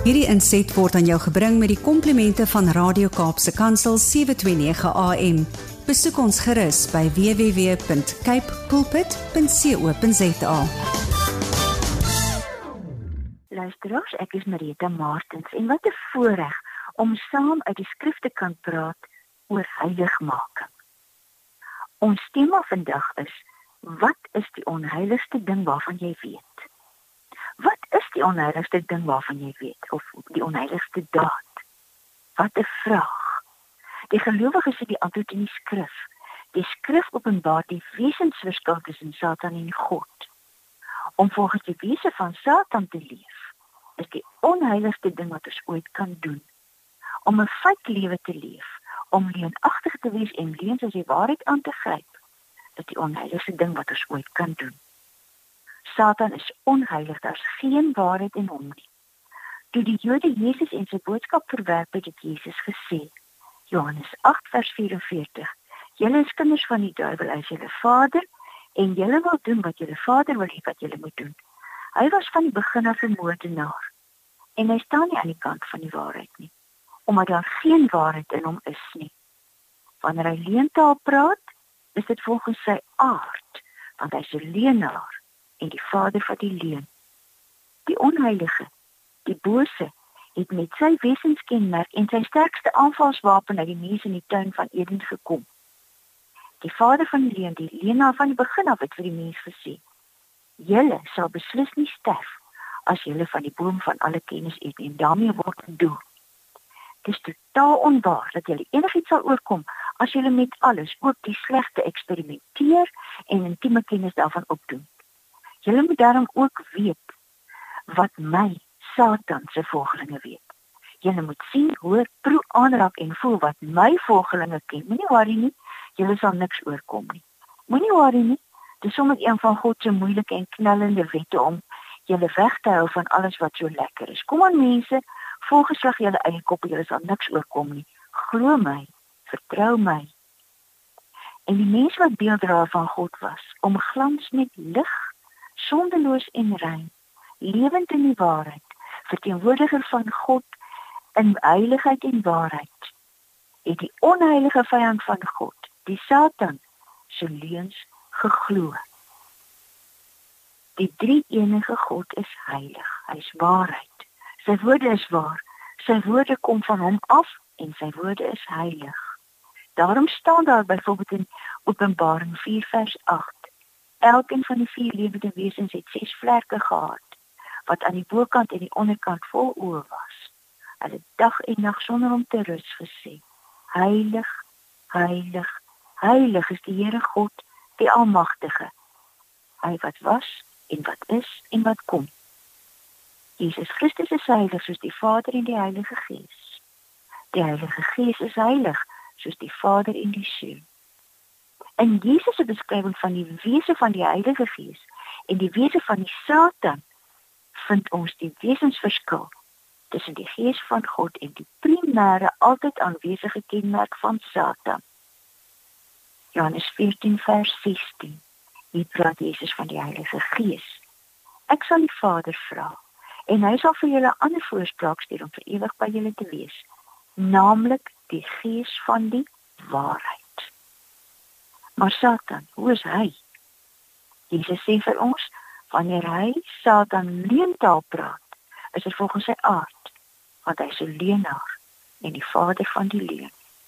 Hierdie inset word aan jou gebring met die komplimente van Radio Kaapse Kansel 729 AM. Besoek ons gerus by www.cape pulpit.co.za. Luisteraars, ek is Marita Martens en wat 'n voorreg om saam uit die skrif te kan praat oor heiligmaking. Ons tema vandag is: wat is die onheiligste ding waarvan jy weet? Wat is die onheiligste ding waarvan jy weet? Of die onheiligste daad? Wat 'n vraag. Die gelowiges het die antwoord in die skrif. Die skrif openbaar die wesensverskil tussen Satan en God. Om volgens die wese van Satan te leef, is die onheiligste ding wat ons ooit kan doen. Om 'n fake lewe te leef, om leuenagtig te wees en leuns as die waarheid aan te gryp, is die onheiligste ding wat ons ooit kan doen. Satan is onheilig, daar is geen waarheid in hom nie. Toe die Jode Jesus en sy boodskap verwerp het Jezus gesê, Johannes 8 vers 44, julle is kinders van die duiwel as julle vader, en julle wil doen wat julle vader wil hê wat julle moet doen. Hy was van die begin af 'n moordenaar, en hy staan nie aan die kant van die waarheid nie, omdat daar geen waarheid in hom is nie. Wanneer hy leentaal praat, is dit volgens sy aard, want hy is 'n leenaar, en die vader van die leuen. Die onheilige, die bose, het met sy wesenskenmerk en sy sterkste aanvalswapen uit die mens in die tuin van Eden gekom. Die vader van die leuen, die leenaar van die begin af, het vir die mens gesê, julle sal beslis nie sterf, as julle van die boom van alle kennis eet, en daarmee word gedoen. Het is totaal onwaar dat julle enigiets sal oorkom, as julle met alles, ook die slegte, eksperimenteer en intieme kennis daarvan opdoen. Julle moet daarom ook weet wat my, Satan se volgelinge weet. Julle moet sien, hoor, proe, aanraak en voel wat my volgelinge ken. Moenie worry nie, julle sal niks oorkom nie. Moenie worry nie, dis sommer een van God se moeilike en knallende wette om julle weg te hou van alles wat so lekker is. Kom aan mense, volgeslag julle eie kop, julle sal niks oorkom nie. Glo my, vertrou my. En die mens wat beelddraer van God was, omglans met lig, sondeloos en rein, lewend in die waarheid, verteenwoordiger van God in heiligheid en waarheid, het die onheilige vyand van God, die Satan, se leuns geglo. Die drie-enige God is heilig, hy is waarheid, sy woorde is waar, sy woorde kom van hom af en sy woorde is heilig. Daarom staan daar byvoorbeeld in Openbaring 4 vers 8, elkeen van die 4 lewende wesens het 6 vlerke gehad, wat aan die bokant en die onderkant vol oë was. Hulle dag en nag sonder om te rus gesê, heilig, heilig, heilig is die Here God, die Almagtige, hy wat was en wat is en wat kom. Jesus Christus is heilig soos die Vader en die Heilige Gees. Die Heilige Gees is heilig soos die Vader en die Seun. In Jesus se beskrywing van die wese van die Heilige Gees en die wese van die Satan, vind ons die wesensverskil tussen die Gees van God en die primêre, altyd aanwesige kenmerk van Satan. Johannes 14 vers 16, hier praat Jesus van die Heilige Gees. Ek sal die Vader vra, en hy sal vir julle 'n ander voorspraak stuur om vir ewig by julle te wees, naamlik die Gees van die waarheid. Maar Satan, hoe is hy? Jesus sê vir ons, wanneer hy, Satan, leentaal praat, is dit volgens sy aard, want hy is 'n leenaar en die vader van die leuen.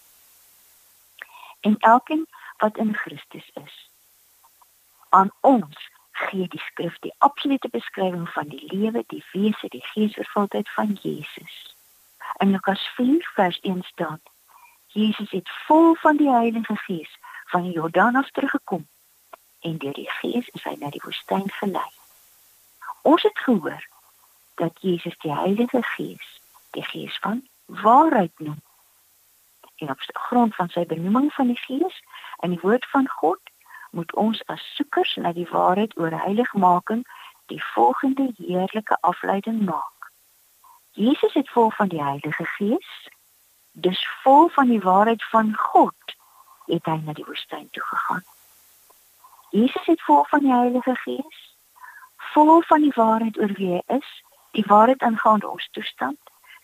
En elkeen wat in Christus is, aan ons gee die skrif die absolute beskrywing van die lewe, die wese, die geesvervuldheid van Jesus. In Lukas 4 vers 1 staan, Jesus het vol van die Heilige Gees van die Jordaan af teruggekom, en deur die Gees is hy na die woestyn gelei. Ons het gehoor dat Jesus die Heilige Gees, die Gees van waarheid noem. En op grond van sy benoeming van die Gees en die woord van God, moet ons as soekers na die waarheid oor heiligmaking die volgende heerlike afleiding maak. Jesus het vol van die Heilige Gees, dus vol van die waarheid van God, het hy na die woestyn toe gegaan. Jesus het vol van die Heilige Gees, vol van die waarheid oor wie hy is, die waarheid aangaande ons toestand,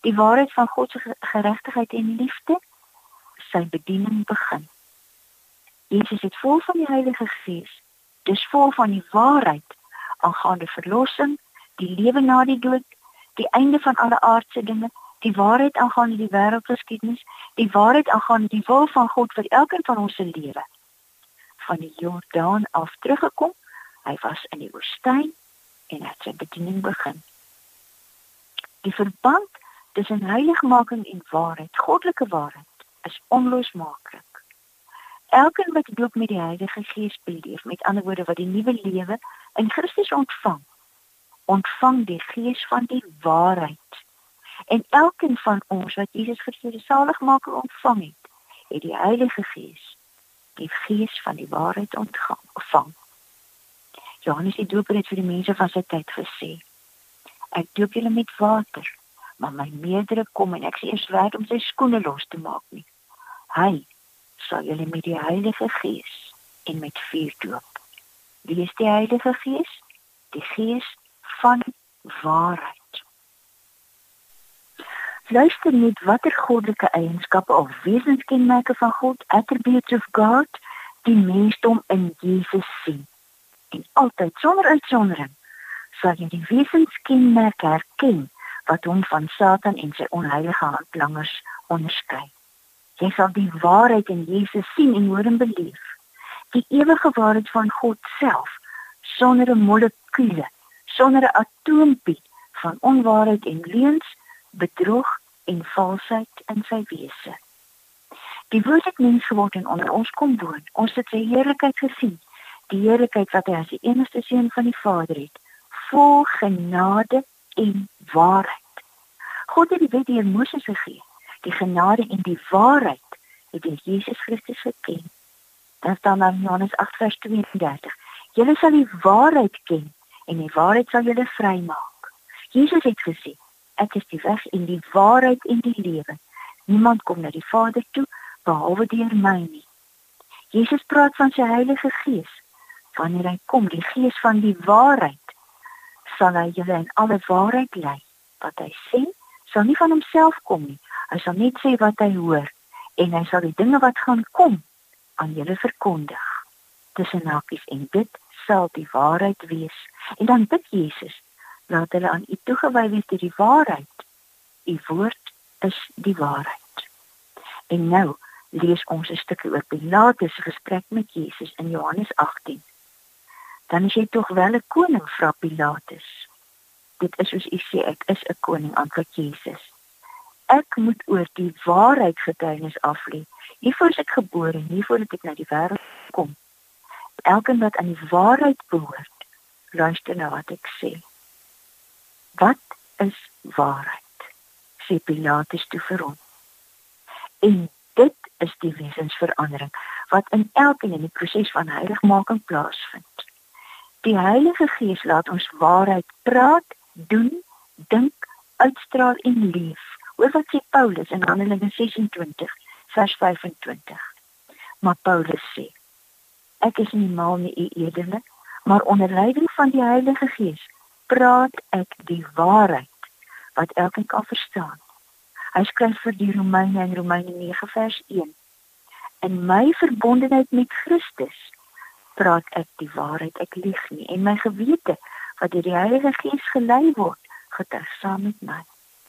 die waarheid van God se geregtigheid en liefde, sy bediening begin. Jesus het vol van die Heilige Gees, dis vol van die waarheid aangaande verlossing, die lewe na die dood, die einde van alle aardse dinge, die waarheid aangaande die wêreldgeskiedenis, die waarheid aangaande die wil van God vir elkeen van ons se lewe. Van die Jordaan af teruggekom, hy was in die woestyn en het sy bediening begin. Die verband tussen heiligmaking en waarheid, goddelike waarheid, is onlosmaaklik. Elkeen wat doop met die Heilige Gees beleef, met ander woorde wat die nuwe lewe in Christus ontvang die Gees van die waarheid. En elkeen van ons wat Jesus Christus die saligmaker ontvang het die Heilige Gees, die Gees van die waarheid ontvang. Johannes die Doper het vir die mense van sy tyd gesê, ek doop julle met water, maar my meerdere kom en ek is eers werd om sy skoene los te maak nie. Hy sal julle met die Heilige Gees en met vuur doop. Wie is die Heilige Gees? Die Gees van waarheid. Luister net watter goddelike eienskappe of wesenskenmerke van God, attributes of God, die mensdom in Jesus sien. En altyd, sonder uitsondering, sal jy die wesenskenmerke herken wat hom van Satan en sy onheilige handlangers onderskei. Jy sal die waarheid in Jesus sien en hoor en beleef. Die ewige waarheid van God self, sonder 'n molekuule, sonder 'n atoompie van onwaarheid en leuns, bedrog en valsheid in sy wese. Die woord het mens geword en onder ons kom woon. Ons het sy heerlikheid gesien, die heerlikheid wat hy as die enigste seun van die Vader het, vol genade en waarheid. God het die wet deur Moses gegee. Die genade en die waarheid het deur Jesus Christus geken. Dan staan daar in Johannes 8 vers 32. Julle sal die waarheid ken en die waarheid sal julle vrymaak. Jesus het gesê, ek is die weg en die waarheid en die lewe. Niemand kom na die Vader toe behalwe deur my nie. Jesus praat van sy Heilige Gees. Wanneer hy kom, die Gees van die waarheid, sal hy julle in alle waarheid lei. Wat hy sê, sal nie van homself kom nie. Hy sal net sê wat hy hoor en hy sal die dinge wat gaan kom aan julle verkondig. Tussen hakies en dit sal die waarheid wees. En dan bid Jesus, laat hulle aan u toegewy wees deur die waarheid. U woord is die waarheid. En nou lees ons 'n stukkie oor Pilatus se gesprek met Jesus in Johannes 18. Dan is jy tog wel 'n koning, vra Pilatus. Dit is soos u sê, ek is 'n koning, antwoord Jesus. Ek moet oor die waarheid getuienis aflê. Nie voor ek gebore, nie voordat ek na die wêreld kom. Elkeen wat aan die waarheid behoort, luister na wat ek sê. Wat is waarheid? Sê Pilatus toe vir hom. En dit is die wesensverandering wat in elkeen in die proses van heiligmaking plaasvind. Die Heilige Gees laat ons waarheid praat, doen, dink, uitstraal en leef. Hoor wat sê Paulus in Handelinge 26 vers 25. Maar Paulus sê, ek is nie mal nie, u edele, maar onder leiding van die Heilige Gees praat ek die waarheid wat elkeen kan verstaan. Hy skryf vir die Romeine in Romeine 9 vers 1. In my verbondenheid met Christus praat ek die waarheid, ek lieg nie, en my gewete wat deur die Heilige Gees gelei word, getuig saam met my.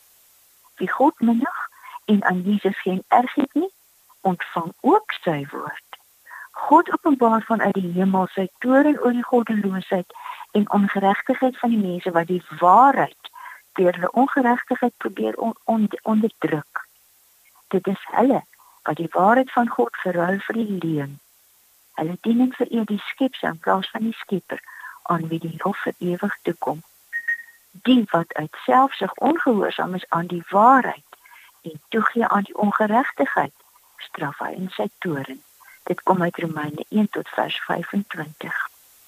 Wie God minag en aan Jesus geen erg het nie, ontvang ook sy woord. God openbaar vanuit die hemel sy toorn oor die goddeloosheid en ongeregtigheid van die mense wat die waarheid deur hulle ongeregtigheid probeer onderdruk. Dit is hulle wat die waarheid van God verruil vir die leuen. Hulle dien en vereer die skepsel in plaas van die Skepper, aan wie die lof vir ewig toekom. Die wat uit selfsug ongehoorsaam is aan die waarheid en toegee aan die ongeregtigheid, straf hy in sy toorn. Dit kom uit Romeine 1 tot vers 25.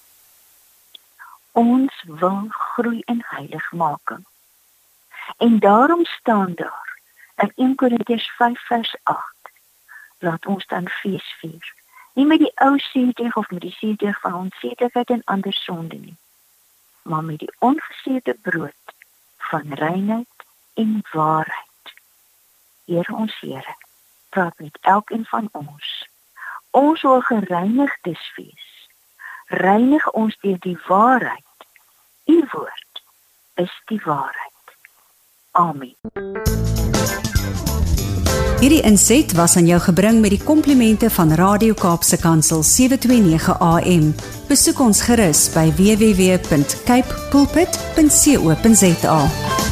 Ons wil groei in heiligmaking. En daarom staan daar in 1 Korintiërs 5 vers 8, laat ons dan fees vier. Nie met die ou suurdeeg of met die suurdeeg van onsedelikheid en ander sonde nie, maar met die ongeseerde brood van reinheid en waarheid. Here ons Here, praat met elkeen van ons. Ons wil gereinigdes wees. Reinig ons deur die waarheid. U woord is die waarheid. Amen. Hierdie inset was aan jou gebring met die komplimente van Radio Kaapse Kansel 729 AM. Besoek ons gerus by www.cape pulpit.co.za.